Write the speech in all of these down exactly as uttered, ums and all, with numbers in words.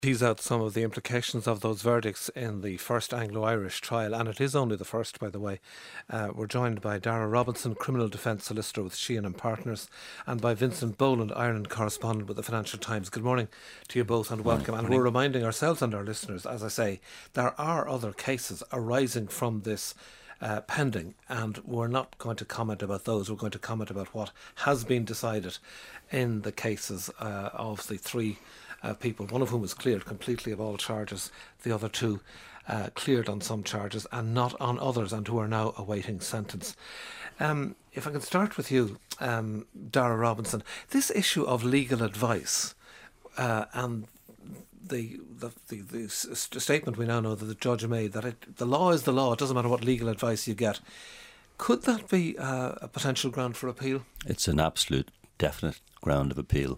tease out some of the implications of those verdicts in the first Anglo-Irish trial, and it is only the first, by the way. Uh, we're joined by Dara Robinson, Criminal Defence Solicitor with Sheehan and Partners, and by Vincent Boland, Ireland correspondent with the Financial Times. Good morning to you both and welcome. Morning. And we're reminding ourselves and our listeners, as I say, there are other cases arising from this Uh, pending, and we're not going to comment about those. We're going to comment about what has been decided in the cases uh, of the three uh, people, one of whom was cleared completely of all charges, the other two uh, cleared on some charges and not on others, and who are now awaiting sentence. Um, if I can start with you, um, Dara Robinson, this issue of legal advice uh, and The, the the the statement we now know that the judge made, that it, the law is the law, it doesn't matter what legal advice you get. Could that be uh, a potential ground for appeal? It's an absolute definite ground of appeal.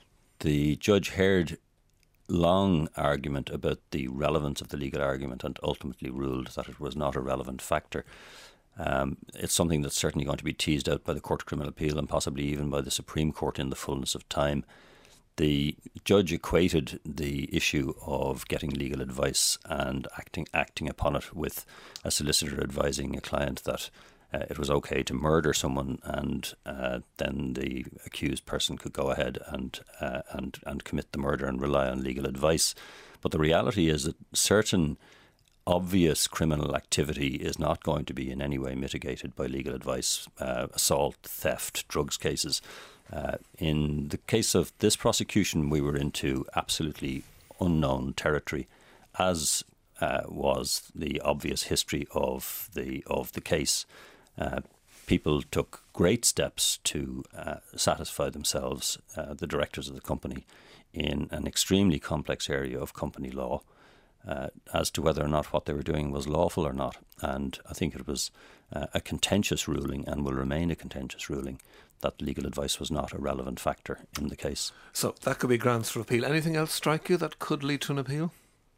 The judge heard long argument about the relevance of the legal argument and ultimately ruled that it was not a relevant factor. Um, it's something that's certainly going to be teased out by the Court of Criminal Appeal and possibly even by the Supreme Court in the fullness of time. The judge equated the issue of getting legal advice and acting acting upon it with a solicitor advising a client that uh, it was okay to murder someone, and uh, then the accused person could go ahead and uh, and and commit the murder and rely on legal advice. But the reality is that certain obvious criminal activity is not going to be in any way mitigated by legal advice. Uh, assault, theft, drugs cases. Uh, in the case of this prosecution, we were into absolutely unknown territory, as uh, was the obvious history of the of the case. Uh, people took great steps to uh, satisfy themselves, uh, the directors of the company, in an extremely complex area of company law, uh, as to whether or not what they were doing was lawful or not. And I think it was uh, a contentious ruling, and will remain a contentious ruling, that legal advice was not a relevant factor in the case. So that could be grounds for appeal. Anything else strike you that could lead to an appeal?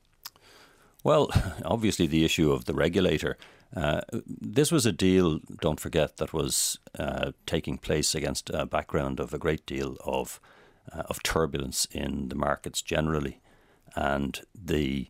Well, obviously the issue of the regulator. Uh, this was a deal, don't forget, that was uh, taking place against a background of a great deal of uh, of turbulence in the markets generally. And the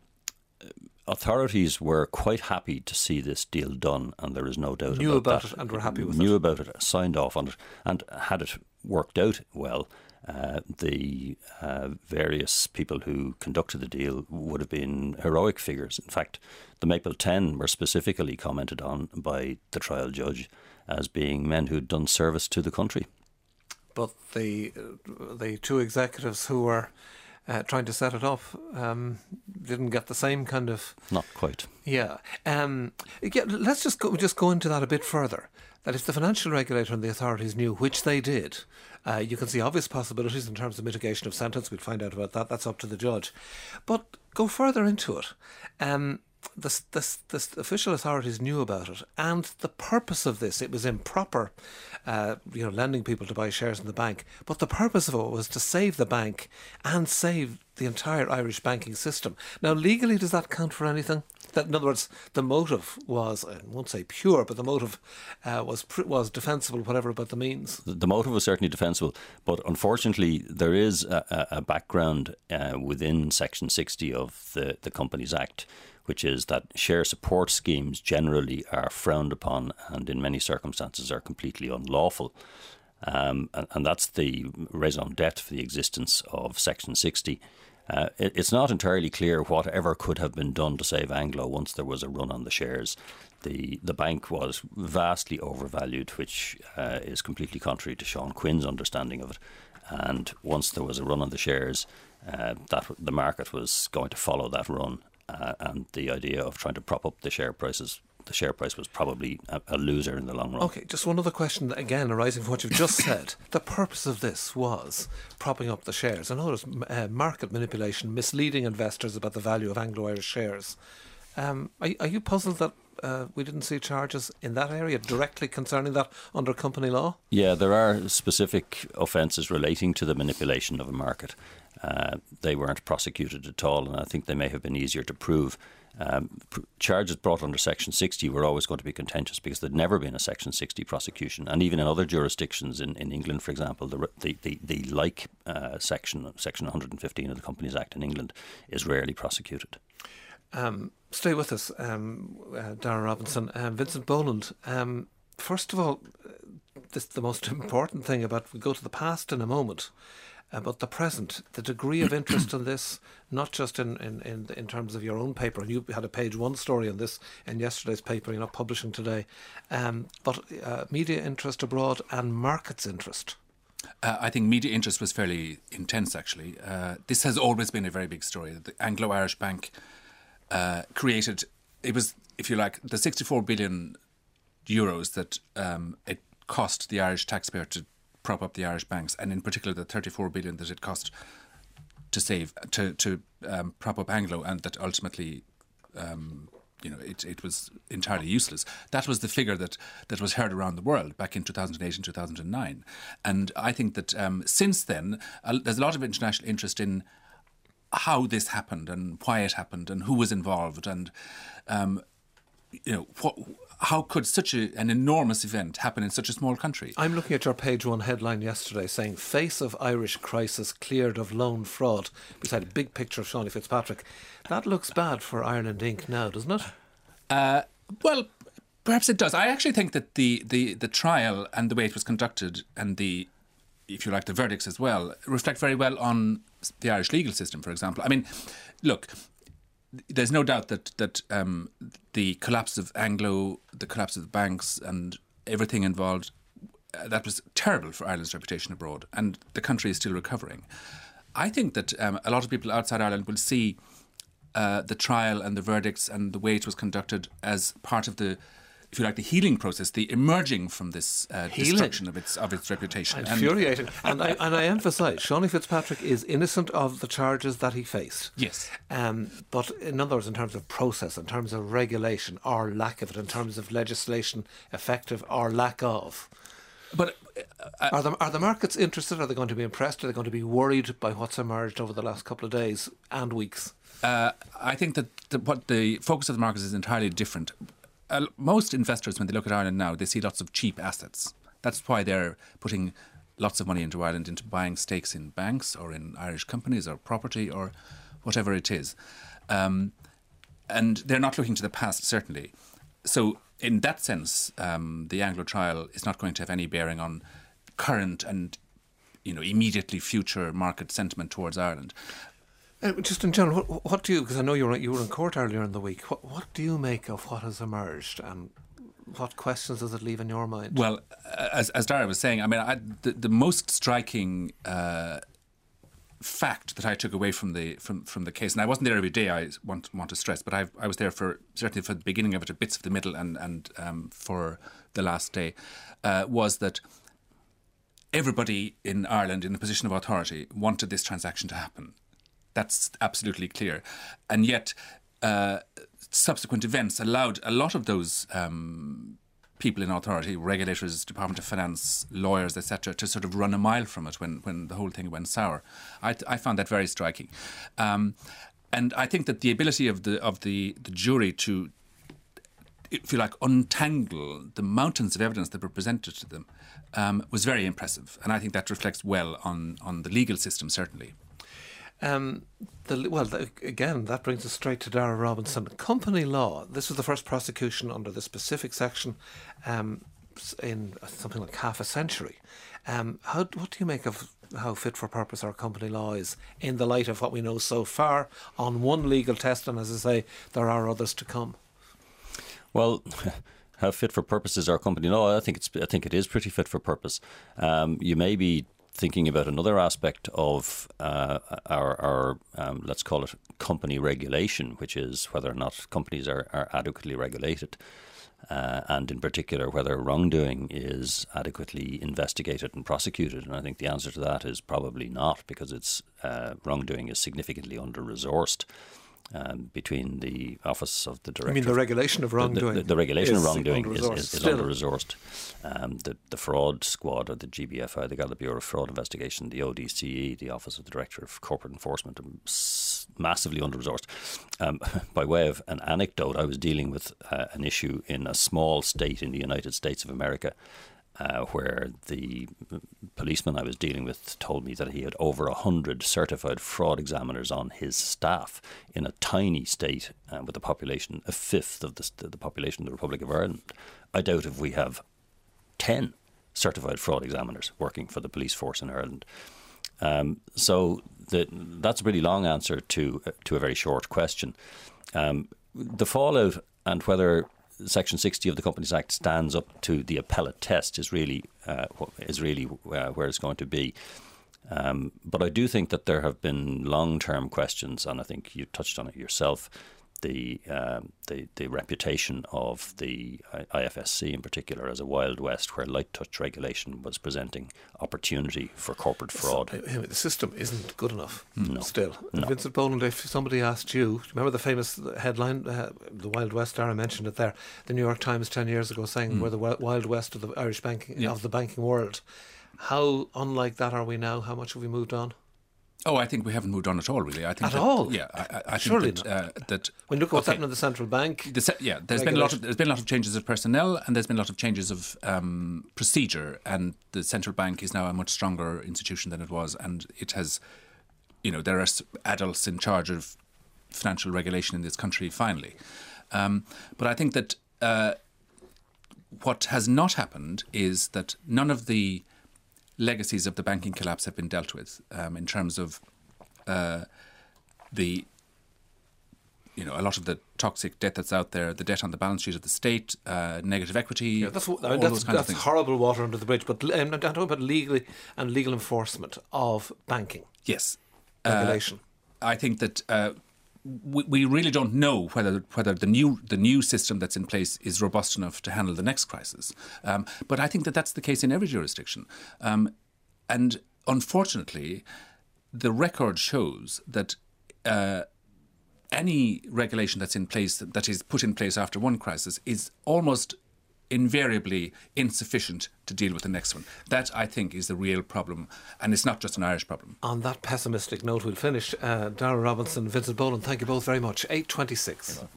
authorities were quite happy to see this deal done, and there is no doubt knew about, about that. it and were happy with knew it. about it, signed off on it, and had it worked out well, uh, the uh, various people who conducted the deal would have been heroic figures. In fact, the Maple Ten were specifically commented on by the trial judge as being men who'd done service to the country. But the uh, the two executives who were Uh, trying to set it up um, didn't get the same kind of... Not quite. Yeah. Um, yeah. Let's just go, just go into that a bit further. That if the financial regulator and the authorities knew, which they did, uh, you can see obvious possibilities in terms of mitigation of sentence. We'll find out about that. That's up to the judge. But go further into it. Um, the, the, the official authorities knew about it, and the purpose of this, it was improper, uh, you know, lending people to buy shares in the bank, but the purpose of it was to save the bank and save the entire Irish banking system. Now, legally, does that count for anything? That, in other words, the motive was, I won't say pure, but the motive uh, was was defensible, whatever about the means. The motive was certainly defensible, but unfortunately there is a, a background uh, within Section sixty of the, the Companies Act, which is that share support schemes generally are frowned upon and in many circumstances are completely unlawful. Um, and, and that's the raison d'etre for the existence of Section sixty. Uh, it, it's not entirely clear whatever could have been done to save Anglo once there was a run on the shares. The the bank was vastly overvalued, which uh, is completely contrary to Sean Quinn's understanding of it. And once there was a run on the shares, uh, that the market was going to follow that run. Uh, and the idea of trying to prop up the share prices, the share price was probably a, a loser in the long run. Okay, just one other question, again, arising from what you've just said. The purpose of this was propping up the shares. I know there's uh, market manipulation, misleading investors about the value of Anglo-Irish shares. Um, are, are you puzzled that uh, we didn't see charges in that area directly concerning that under company law? Yeah, there are specific offences relating to the manipulation of a market. uh, they weren't prosecuted at all, and I think they may have been easier to prove. Um, pr- charges brought under Section sixty were always going to be contentious because there'd never been a Section sixty prosecution, and even in other jurisdictions, in, in England, for example, the the the, the like uh, section Section one hundred fifteen of the Companies Act in England is rarely prosecuted. Um, stay with us, um, uh, Darragh Robinson. Um, Vincent Boland, um, first of all, this the most important thing about, we go to the past in a moment, uh, but the present, the degree of interest in this, not just in, in, in, in terms of your own paper, and you had a page one story on this in yesterday's paper, you're not publishing today, um, but uh, media interest abroad and markets interest. Uh, I think media interest was fairly intense, actually. Uh, this has always been a very big story. The Anglo-Irish Bank uh, created, it was, if you like, the sixty-four billion euros that um, it cost the Irish taxpayer to prop up the Irish banks, and in particular the thirty-four billion that it cost to save, to, to um, prop up Anglo, and that ultimately um, you know, it, it was entirely useless. That was the figure that, that was heard around the world back in two thousand eight and two thousand nine. And I think that um, since then, uh, there's a lot of international interest in how this happened and why it happened and who was involved, and um, you know, what, how could such a, an enormous event happen in such a small country? I'm looking at your page one headline yesterday saying "Face of Irish Crisis Cleared of Loan Fraud," beside a big picture of Seánie Fitzpatrick. That looks bad for Ireland Incorporated now, doesn't it? Uh, well, perhaps it does. I actually think that the, the, the trial and the way it was conducted, and the, if you like, the verdicts as well, reflect very well on the Irish legal system, for example. I mean, look, there's no doubt that that um, the collapse of Anglo, the collapse of the banks and everything involved, uh, that was terrible for Ireland's reputation abroad, and the country is still recovering. I think that um, a lot of people outside Ireland will see uh, the trial and the verdicts and the way it was conducted as part of the, if you like, the healing process, the emerging from this uh, destruction of its of its reputation. Infuriating. And, and I and I emphasise, Seánie Fitzpatrick is innocent of the charges that he faced. Yes. Um, but in other words, in terms of process, in terms of regulation or lack of it, in terms of legislation effective or lack of. But uh, are the are the markets interested? Are they going to be impressed? Are they going to be worried by what's emerged over the last couple of days and weeks? Uh, I think that the, what the focus of the markets is entirely different. Uh, most investors, when they look at Ireland now, they see lots of cheap assets. That's why they're putting lots of money into Ireland, into buying stakes in banks or in Irish companies or property or whatever it is. Um, and they're not looking to the past, certainly. So in that sense, um, the Anglo trial is not going to have any bearing on current and, you know, immediately future market sentiment towards Ireland. Uh, just in general, what, what do you, because I know you were, you were in court earlier in the week, what, what do you make of what has emerged, and what questions does it leave in your mind? Well, as, as Darragh was saying, I mean, I, the, the most striking uh, fact that I took away from the from, from the case, and I wasn't there every day, I want, want to stress, but I, I was there for certainly for the beginning of it, bits of the middle, and, and um, for the last day, uh, was that everybody in Ireland in a position of authority wanted this transaction to happen. That's absolutely clear. And yet, uh, subsequent events allowed a lot of those um, people in authority, regulators, Department of Finance, lawyers, et cetera, to sort of run a mile from it when, when the whole thing went sour. I, I found that very striking. Um, and I think that the ability of the of the, the jury to, if you like, untangle the mountains of evidence that were presented to them um, was very impressive. And I think that reflects well on, on the legal system, certainly. Um, the, well, the, again, that brings us straight to Darragh Robinson. Company law. This was the first prosecution under this specific section um, in something like half a century. Um, how, what do you make of how fit for purpose our company law is in the light of what we know so far on one legal test, and as I say, there are others to come? Well, how fit for purpose is our company law? I think it's. I think it is pretty fit for purpose. Um, you may be thinking about another aspect of uh, our, our um, let's call it company regulation, which is whether or not companies are, are adequately regulated, uh, and in particular whether wrongdoing is adequately investigated and prosecuted. And I think the answer to that is probably not, because it's uh, wrongdoing is significantly under-resourced um, between the office of the director. I mean, the regulation of wrongdoing. The, the, the regulation is of wrongdoing is, under-resourced is, is still. under-resourced. Um, the, the fraud squad, or the G B F I, the Garda Bureau of Fraud Investigation, the O D C E, the Office of the Director of Corporate Enforcement, are s- massively under-resourced. Um, by way of an anecdote, I was dealing with uh, an issue in a small state in the United States of America, Uh, where the policeman I was dealing with told me that he had over a hundred certified fraud examiners on his staff in a tiny state uh, with a population a fifth of the, the population of the Republic of Ireland. I doubt if we have ten certified fraud examiners working for the police force in Ireland. Um, so the, that's a really long answer to uh, to a very short question. Um, the fallout and whether Section sixty of the Companies Act stands up to the appellate test is really uh, is really uh, where it's going to be. Um, but I do think that there have been long-term questions, and I think you touched on it yourself. The um, the the reputation of the I F S C in particular as a Wild West, where light touch regulation was presenting opportunity for corporate fraud. So, the system isn't good enough. No. Still, No. Vincent Boland, if somebody asked you, remember the famous headline, uh, the Wild West? Dara mentioned it there. The New York Times ten years ago saying Mm. we're the wi- Wild West of the Irish banking Yeah. of the banking world. How unlike that are we now? How much have we moved on? Oh, I think we haven't moved on at all, really. I think At that, all? Yeah, I, I, I Surely think that, uh, that When you look at what's okay. happening in the central bank. The se- yeah, there's been a lot of there's been a lot of changes of personnel, and there's been a lot of changes of um, procedure, and the central bank is now a much stronger institution than it was, and it has, you know, there are s- adults in charge of financial regulation in this country finally, um, but I think that uh, what has not happened is that none of the legacies of the banking collapse have been dealt with um, in terms of uh, the, you know, a lot of the toxic debt that's out there, the debt on the balance sheet of the state, uh, negative equity, Yeah, that's what- I all mean, that's, those kinds that's of things. horrible water under the bridge. But um, I'm talking about legally and legal enforcement of banking Yes. regulation. Uh, I think that uh, we, we really don't know whether whether the new the new system that's in place is robust enough to handle the next crisis. Um, but I think that that's the case in every jurisdiction. Um, and unfortunately, the record shows that uh, any regulation that's in place, that is put in place after one crisis, is almost invariably insufficient to deal with the next one. That, I think, is the real problem, and it's not just an Irish problem. On that pessimistic note, we'll finish. Uh, Dara Robinson, Vincent Boland, thank you both very much. eight twenty-six.